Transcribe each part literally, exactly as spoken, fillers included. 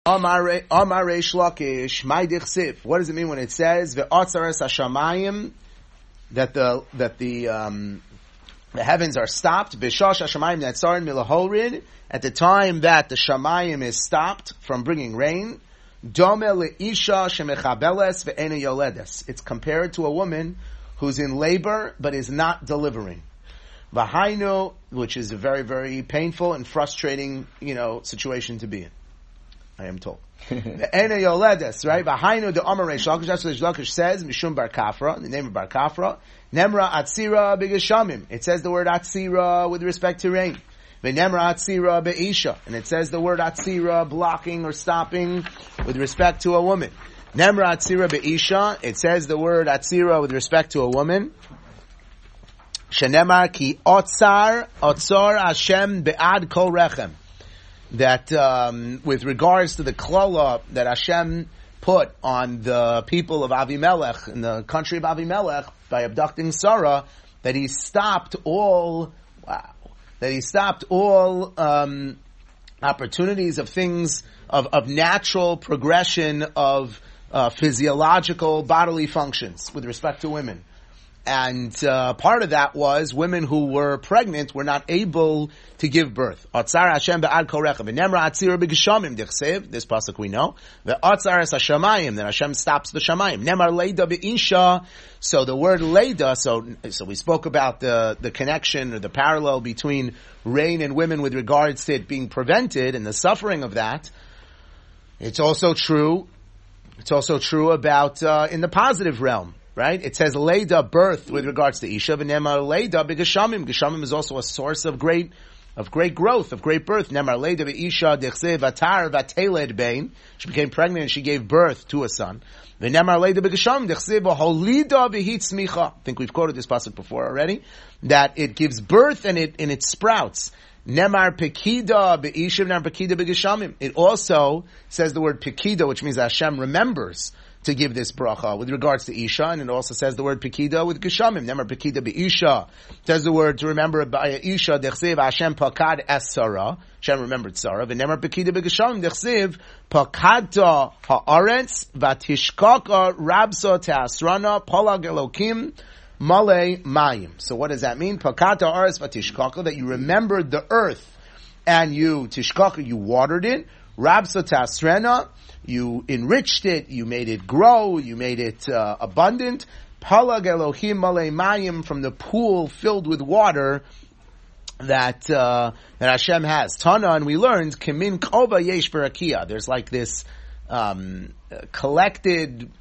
Amar Amar Reish Lakish, my dichsiv. What does it mean when it says ve'atzares hashamayim, that the that the um, the heavens are stopped? B'shash hashamayim netzarin milaholrid, at the time that the shamayim is stopped from bringing rain. Dome leisha shemechabeles ve'ena yoledes. It's compared to a woman who's in labor but is not delivering. V'hainu, which is a very very painful and frustrating, you know, situation to be in. I am told. Ve'ena yoledes, right? V'hainu de Amar Reish Lakish. That's what Reish Lakish says. Mishum Bar Kafra, the name of Bar Kafra. Nemra atzira b'geshamim. It says the word atzira with respect to rain. Ve'nemra atzira be'isha, and it says the word atzira, blocking or stopping, with respect to a woman. Nemra atzira be'isha, it says the word atzira with respect to a woman. Shenemar ki otzar otzar Hashem be'ad kol rechem. That um, with regards to the klala that Hashem put on the people of Avimelech in the country of Avimelech by abducting Sarah, that he stopped all. Wow. That he stopped all um, opportunities of things, of, of natural progression of uh, physiological bodily functions with respect to women. And uh, part of that was women who were pregnant were not able to give birth. Atzar Hashem be'ad kol rechav. V'nemra atzira b'geshamim dichsev. This pasuk we know. Ve'atzar es hashamayim. Then Hashem stops the shamayim. Nemar leida be'isha. So the word leida. So so we spoke about the the connection or the parallel between rain and women with regards to it being prevented and the suffering of that. It's also true. It's also true about uh, in the positive realm. Right? It says Leida, birth, with regards to Isha, V'nemar Leida b'geshamim. Geshamim is also a source of great, of great growth, of great birth. Nemar Leida v'Isha dechsev atar v'ateled bein. She became pregnant and she gave birth to a son. V'nemar Leida b'geshamim dechsev v'holida v'hit smicha. I think we've quoted this pasuk before already. That it gives birth and it, and it sprouts. Nemar pekida b'Isha, Nemar pekida b'geshamim. It also says the word pekida, which means Hashem remembers to give this bracha with regards to Isha, and it also says the word Pekida with Geshamim. Nemar Pekida be'Isha. It says the word to remember by Isha, Dechsev Hashem Pakad es Sarah. Hashem remembered Sarah. V'nemar Pekida be'Geshamim, Dechsev Pakadta ha'aretz v'tishkaka rabsa te'asrana polag elokim male mayim. So what does that mean? Pakadta ha'aretz v'tishkaka, that you remembered the earth and you, tishkaka, you watered it. Rabsa te'asrana, you enriched it, you made it grow, you made it uh, abundant. Palag Elohim malei mayim, from the pool filled with water that uh, that Hashem has. Tana, and we learned Kimin Kova Yesh Barakia. There's like this um, collected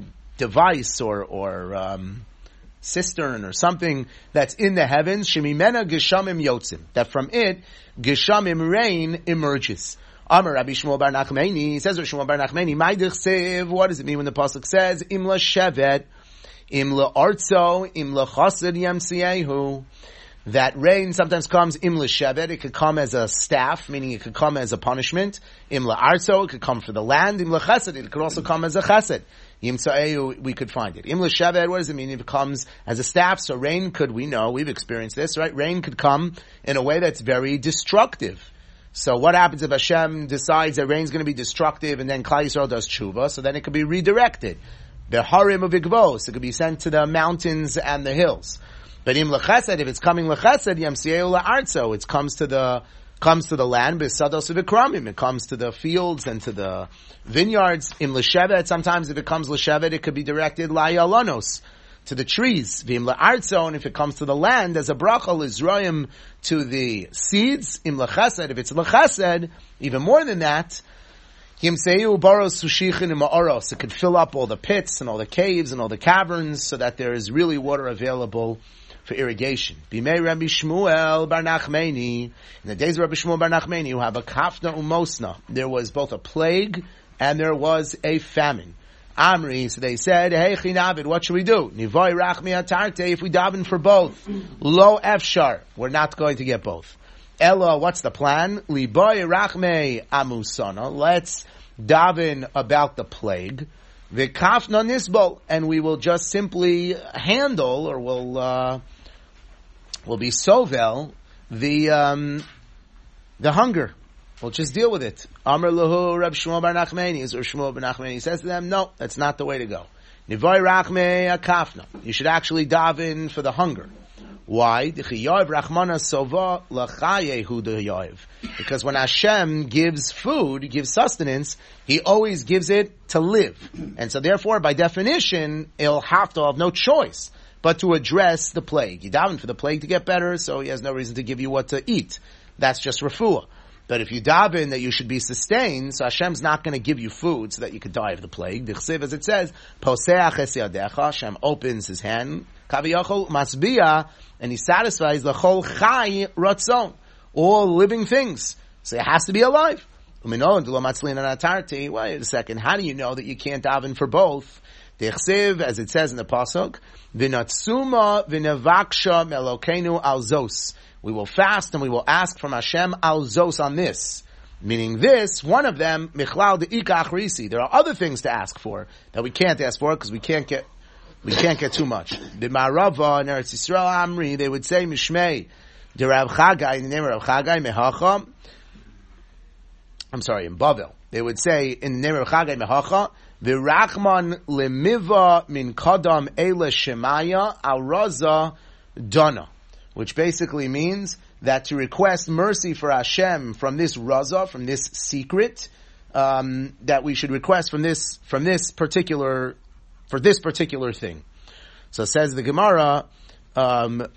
device or or um, cistern or something that's in the heavens. Shemimena Geshamim Yotzim. That from it Geshamim, rain, emerges. Amar Rabbi Shmuel bar Nachmani, says Rabbi Shmuel bar Nachmani, my dichsev, what does it mean when the pasuk says, im la shevet, im la arzo, im la chassid yamsiehu, that rain sometimes comes im la shevet, it could come as a staff, meaning it could come as a punishment, im la arzo, it could come for the land, im la chesed, it could also come as a chesed, yimsiehu, we could find it. Im la shevet, what does it mean? If it comes as a staff, so rain could, we know, we've experienced this, right? Rain could come in a way that's very destructive. So what happens if Hashem decides that rain is going to be destructive and then Klal Yisrael does tshuva? So then it could be redirected. The harim of Igvos, it could be sent to the mountains and the hills. But im lechesed, if it's coming lechesed, yamsieu la'arzo, it comes to the comes to the land. B'sados v'kramim, it comes to the fields and to the vineyards. Im l'shevet, sometimes if it comes l'shevet, it could be directed la'yalanos, to the trees. V'im la'arzo, and if it comes to the land as a bracha l'izroyim, to the seeds. Im lechesed, if it's lechesed, even more than that, yimseu baros sushichin ima'aros, it could fill up all the pits and all the caves and all the caverns so that there is really water available for irrigation. Bimei Rabbi Shmuel bar Nachmani, in the days of Rabbi Shmuel bar Nachmani, who have a kafna umosna, there was both a plague and there was a famine. Amri, so they said, hey chinavid, what should we do? Nivoi rachmi atarte, if we daven for both. Lo efshar, we're not going to get both. Ella, what's the plan? Liboi rachme amusana, let's daven about the plague. V'kafna nisbol, and we will just simply handle, or we'll, uh, we'll be sovel, the, um, the hunger. We'll just deal with it. Amar Lahu Reb Shmuel bar Nachmani, or Shmuel bar Nachmani says to them, no, that's not the way to go. Nivoi Rachme Akafna. You should actually daven for the hunger. Why? Because when Hashem gives food, gives sustenance, He always gives it to live. And so therefore, by definition, He'll have to have no choice but to address the plague. You daven for the plague to get better, so He has no reason to give you what to eat. That's just refuah. But if you daven that you should be sustained, so Hashem's not going to give you food so that you could die of the plague. The chsiv, as it says, Poseach es yadecha, Hashem opens His hand, Kaviyachol masbiya, and He satisfies the chol chai ratzon, all living things. So it has to be alive. Wait a second, how do you know that you can't daven for both? The chsiv, as it says in the pasuk, v'natsuma v'nevaksha melokenu al zos. We will fast and we will ask from Hashem al zos on this. Meaning this, one of them, michlal de'ika achrisi. There are other things to ask for that we can't ask for because we can't get, we can't get too much. The Marava in Eretz Yisrael Amri, they would say Mishmei, the Rav Chagai, in the name of Rav Chagai, Mehacha. I'm sorry, in Bavel. They would say, in the name of Rav Chagai, Mehacha, V'rachman lemiva min kadam eile shemaya al raza dana. Which basically means that to request mercy for Hashem from this raza, from this secret, um, that we should request from this, from this particular, for this particular thing. So says the Gemara, um,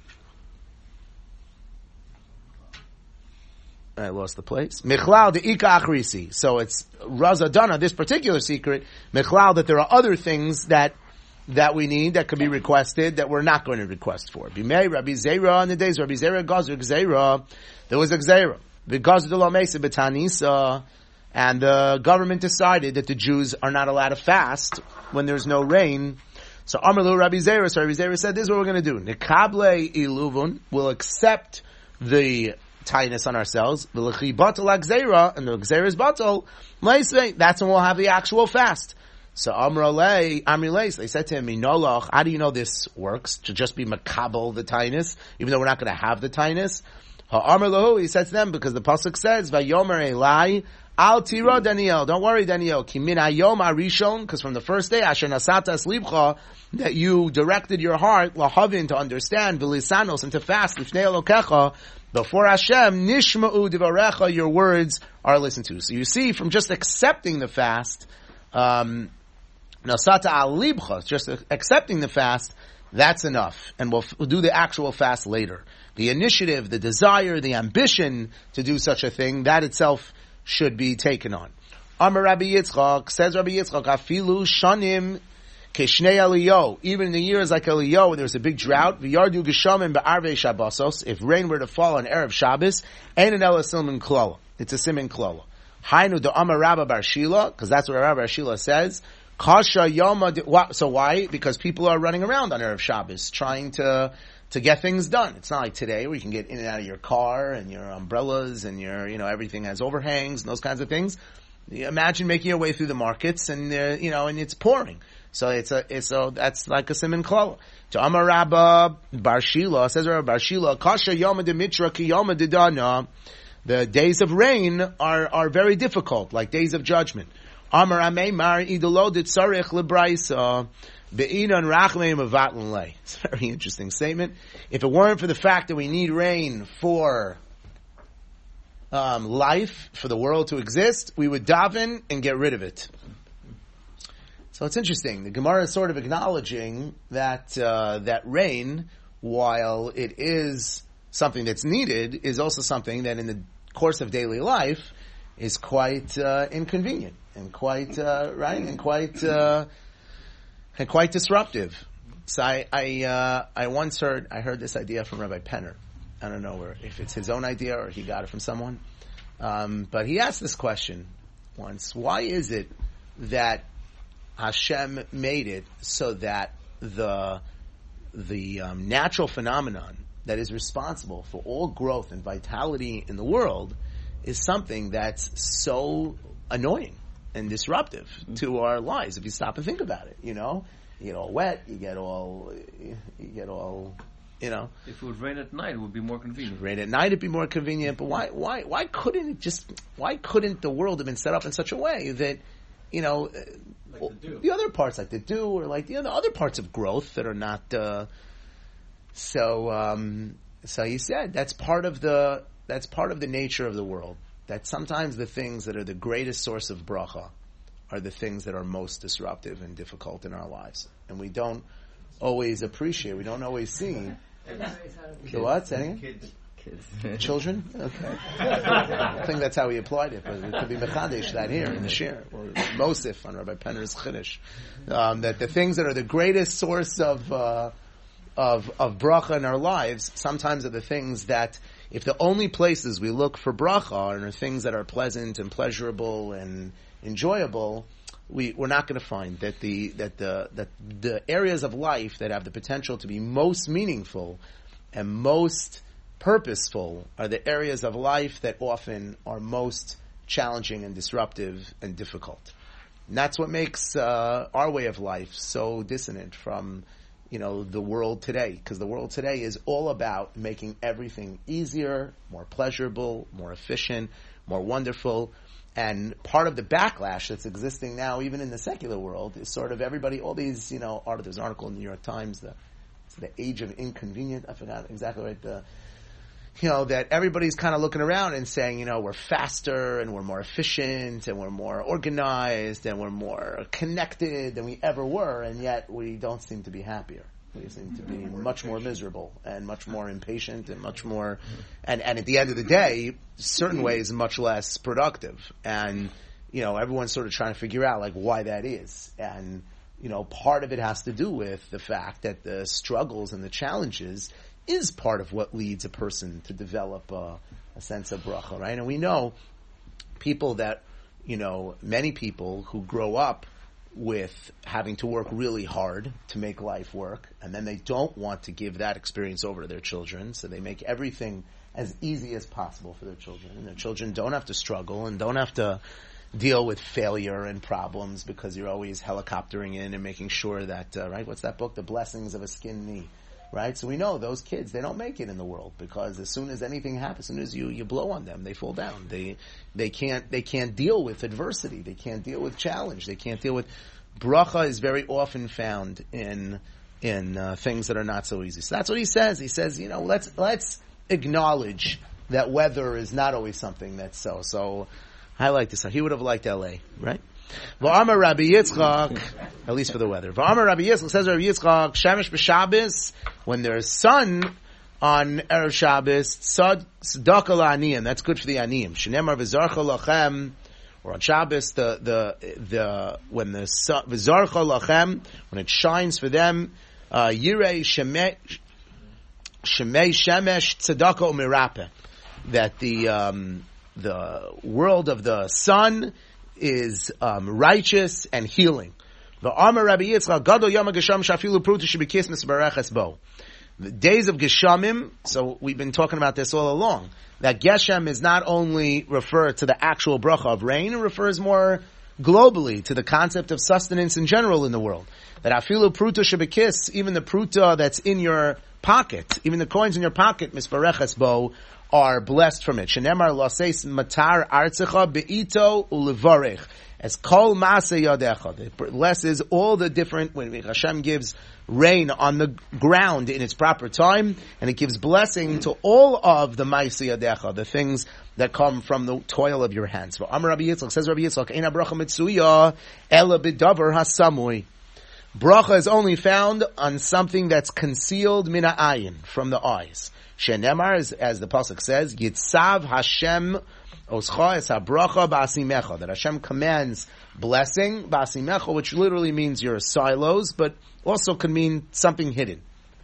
I lost the place. Michlal de'ika achrisi. So it's raza dana, this particular secret, michlal, that there are other things that that we need, that could be requested, that we're not going to request for. Bimei Rabbi Zera, in the days Rabbi Zera Gazer Gzeira, there was a Gzeira. The Gazer de la Mesa Betanisa, and the government decided that the Jews are not allowed to fast when there's no rain. So Amarlu Rabbi Zera, so Rabbi Zera said, this is what we're going to do. Nekable iluvun, we'll accept the tightness on ourselves. V'lechi batal Gzeira, and the Gzeira is batal. That's when we'll have the actual fast. So Amrulay, Amrulay, they said to him, Minoloch, how do you know this works? To just be makabel the tainus, even though we're not going to have the tainus? Ha'amrlahu, he said to them, because the pasuk says, Vayomer Elai, Al tira Daniel, don't worry Daniel, Ki min hayom arishon, because from the first day, Asher nasata slibcha, that you directed your heart, lahavin, to understand, v'lisanos, and to fast, lifnei elokecha, before Hashem, nishma'u divarecha, your words are listened to. So you see, from just accepting the fast, um, Nasata al libcha, just accepting the fast, that's enough. And we'll, we'll do the actual fast later. The initiative, the desire, the ambition to do such a thing, that itself should be taken on. Amar Rabbi Yitzchak, says Rabbi Yitzchak, afilu shanim keshnei Eliyo. Even in the years like Eliyo, where there's a big drought, v'yardu geshamim be'arvei Shabbosos, if rain were to fall on Erev Shabbos, ein an ela siman klola. It's a siman klola. Hainu de Amar Rabba Bar Shila, because that's what Rabba Bar Shila says. Kasha Yoma. De, so why? Because people are running around on Erev Shabbos trying to to get things done. It's not like today where you can get in and out of your car and your umbrellas and your, you know, everything has overhangs and those kinds of things. You imagine making your way through the markets and uh, you know, and it's pouring. So it's a it's so that's like a siman klala. To Amar Rabba Bar Shila, says Rabba Bar Shila, Kasha Yoma de Mitra ki Yoma de Dana. The days of rain are, are very difficult, like days of judgment. Amar Ameimar idolo de tzarich lebraisa be'inon rachmeim avatlan lei. It's a very interesting statement. If it weren't for the fact that we need rain for um, life, for the world to exist, we would daven and get rid of it. So it's interesting. The Gemara is sort of acknowledging that uh, that rain, while it is something that's needed, is also something that in the course of daily life is quite uh, inconvenient and quite uh, right and quite uh, and quite disruptive. So I I, uh, I once heard I heard this idea from Rabbi Penner. I don't know where, if it's his own idea or he got it from someone, um, but he asked this question once: why is it that Hashem made it so that the the um, natural phenomenon that is responsible for all growth and vitality in the world is something that's so annoying and disruptive mm-hmm. to our lives? If you stop and think about it, you know, you get all wet, you get all, you get all You know, if it would rain at night, it would be more convenient. Rain at night, it'd be more convenient. But why, why, why couldn't it just? Why couldn't the world have been set up in such a way that, you know, like the, the other parts, like the dew, or like the, you know, the other parts of growth that are not. Uh, so, um, so he said that's part of the that's part of the nature of the world. That sometimes the things that are the greatest source of bracha are the things that are most disruptive and difficult in our lives, and we don't always appreciate. We don't always see. The what? Saying? Kids. Kids. Children? Okay. I think that's how he applied it, but it could be Mechadish that here in the Shir, or Mosif on Rabbi Penner's Chiddush. Um, that the things that are the greatest source of, uh, of, of bracha in our lives, sometimes are the things that, if the only places we look for bracha are things that are pleasant and pleasurable and enjoyable, We, we're not going to find that the that the that the areas of life that have the potential to be most meaningful and most purposeful are the areas of life that often are most challenging and disruptive and difficult. And that's what makes uh, our way of life so dissonant from, you know, the world today. Because the world today is all about making everything easier, more pleasurable, more efficient, more wonderful. And part of the backlash that's existing now, even in the secular world, is sort of everybody, all these, you know, art, there's an article in the New York Times, the, it's the age of inconvenient, I forgot exactly right, the, you know, that everybody's kind of looking around and saying, you know, we're faster and we're more efficient and we're more organized and we're more connected than we ever were, and yet we don't seem to be happier. We seem to be much more miserable and much more impatient and much more, and, and at the end of the day, certain ways much less productive. And, you know, everyone's sort of trying to figure out like why that is. And, you know, part of it has to do with the fact that the struggles and the challenges is part of what leads a person to develop a, a sense of bracha, right? And we know people that, you know, many people who grow up with having to work really hard to make life work, and then they don't want to give that experience over to their children, so they make everything as easy as possible for their children, and their children don't have to struggle and don't have to deal with failure and problems because you're always helicoptering in and making sure that, uh, right, what's that book, The Blessings of a Skinned Knee, right? So we know those kids, they don't make it in the world because as soon as anything happens, as soon as you, you blow on them, they fall down. They, they can't, they can't deal with adversity. They can't deal with challenge. They can't deal with, bracha is very often found in, in, uh, things that are not so easy. So that's what he says. He says, you know, let's, let's acknowledge that weather is not always something that's so, so I like this. He would have liked L A, right? V'amar Rabbi Yitzchak, at least for the weather. V'amar Rabbi Yitzchak, says Rabbi Yitzchak, Shemesh b'Shabbos, when there's sun on Erev Shabbos, tzad tzedakah la'aniyim, that's good for the aniyim. Shenemar v'zarcha lachem, or on Shabbos, the, the, the, when the sun, v'zarcha lachem, when it shines for them, uh, yirei shemei, shemei shemesh tzedakah u'mirapeh, that the, um, the world of the sun is um, righteous and healing. The Amar Rabbi Yitzchak, Gadol Yom HaGesham Shafilu Pruta Shebekis Misbareches Bo. The days of Geshamim, so we've been talking about this all along, that Geshem is not only referred to the actual bracha of rain, it refers more globally to the concept of sustenance in general in the world. That Afilu Pruta Shebekis, even the Pruta that's in your pocket, even the coins in your pocket, Misbareches Bo, are blessed from it. Shenemar laseis matar artzecha beito ulevarech. As kol maase yadecha. It blesses all the different, when Hashem gives rain on the ground in its proper time, and it gives blessing to all of the maase yadecha, the things that come from the toil of your hands. But Amar Rabbi Yitzchak, says Rabbi Yitzchak, Eina bracha mitzuya ela b'davar hasamui. Bracha is only found on something that's concealed mina ayin, from the eyes. Shenemar, as, as the pasuk says, Yitzav Hashem oscha es habracha ba'asimecha, that Hashem commands blessing ba'asimecha, which literally means your silos, but also can mean something hidden.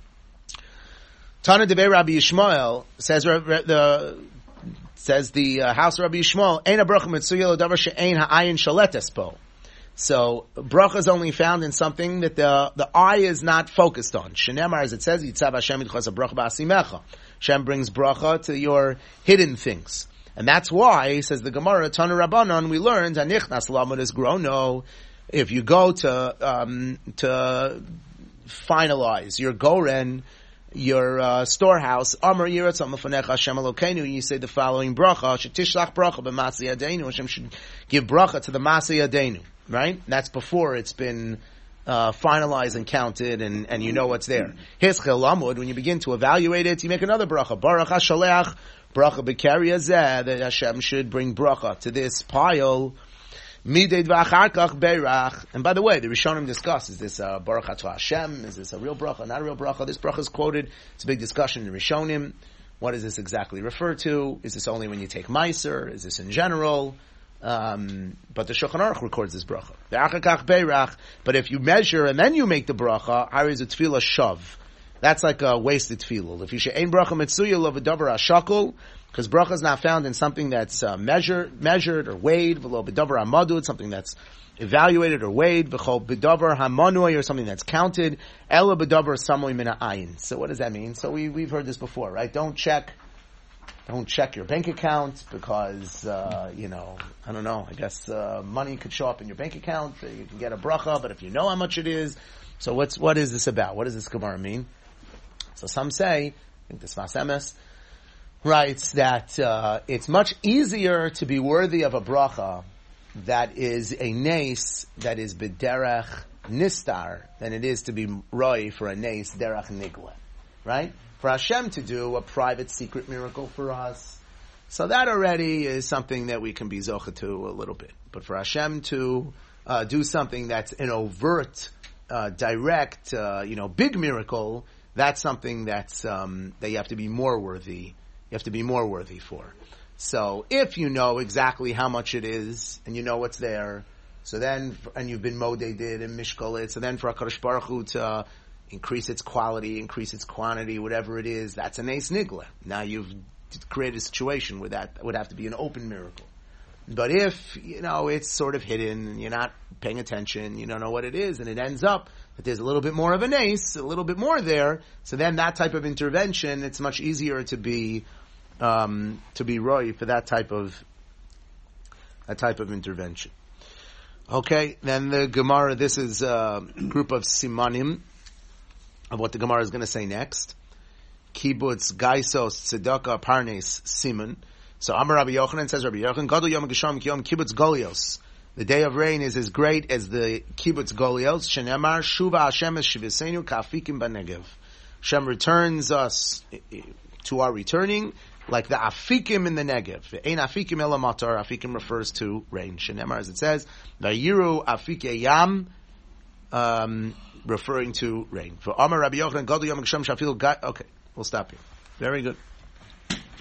Tana Debei Rabbi Yishmael says the says the uh, house of Rabbi Yishmael, Ein habracha mitzuya l'davar she'ein ha'ayin shaletes bo. So bracha is only found in something that the the eye is not focused on. Shenemar, as it says, Yitzav Hashem idchas bracha ba'asimecha. Hashem brings bracha to your hidden things, and that's why, says the Gemara, Tana Rabbanon, we learned Hanichnas Lamed is grono. If you go to um, to finalize your goren, your uh, storehouse. Amar Yiratzam Lefanecha Hashem Elokeinu. You say the following bracha: Shetishlach bracha b'Masei Yadeinu. Hashem should give bracha to the Masei Yadeinu. Right? That's before it's been uh, finalized and counted, and, and you know what's there. Hischel Lamud. When you begin to evaluate it, you make another bracha. Baruch Hashalech bracha b'Kari Hazeh. That Hashem should bring bracha to this pile. Midei v'achar kach beirach. And by the way, the Rishonim discuss, is this a Baruch Atah Hashem? Is this a real bracha, not a real bracha? This bracha is quoted. It's a big discussion in Rishonim. What does this exactly refer to? Is this only when you take Meiser? Is this in general? Um, but the Shulchan Aruch records this bracha. V'achar kach beirach. But if you measure and then you make the bracha, how is it tefillah shav? That's like a wasted tefillah. If you say ein bracha mitzuya lo v'davar hashakul, because bracha is not found in something that's uh, measured, measured or weighed. V'lo b'davar hamadud, something that's evaluated or weighed. V'chol b'davar hamanui, or something that's counted. Ela b'davar samui min ha'ayin. So what does that mean? So we we've heard this before, right? Don't check, don't check your bank account because uh, you know, I don't know. I guess uh, money could show up in your bank account. You can get a bracha, but if you know how much it is, so what's what is this about? What does this Gemara mean? So some say, I think the Sfas Emes writes that uh, it's much easier to be worthy of a bracha that is a nes, that is b'derech nistar, than it is to be roi for a nes derech nigla. Right? For Hashem to do a private secret miracle for us, so that already is something that we can be zocha to a little bit. But for Hashem to uh, do something that's an overt, uh, direct, uh, you know, big miracle, that's something that's um, that you have to be more worthy. You have to be more worthy for. So if you know exactly how much it is and you know what's there, so then and you've been modeded and mishkalit, so then for HaKadosh Baruch Hu to increase its quality, increase its quantity, whatever it is, that's an ace nigla. Now you've created a situation where that would have to be an open miracle. But if, you know, it's sort of hidden and you're not paying attention, you don't know what it is, and it ends up that there's a little bit more of an ace, a little bit more there, so then that type of intervention, it's much easier to be, um, to be roy for that type of, that type of intervention. Okay, then the Gemara, this is a group of simanim of what the Gemara is going to say next. Kibbutz, Gaisos, Tzedakah, Parnes, Simon. So Amar Rabbi Yochanan, says Rabbi Yochanan, Gadol Yom Gesham Ki Yom Kibbutz Golios. The day of rain is as great as the Kibbutz Golios. Shenemar Shuva Hashem es Shivisenu Ka'afikim Banegev. Hashem returns us to our returning like the Afikim in the Negev. Ein Afikim ela matar. Afikim refers to rain. Shenemar, as it says, Vayiru Afike Yam, um, referring to rain. For Amar Rabbi Yochanan, Gadol Yom Gesham Shafil. Okay, we'll stop here. Very good.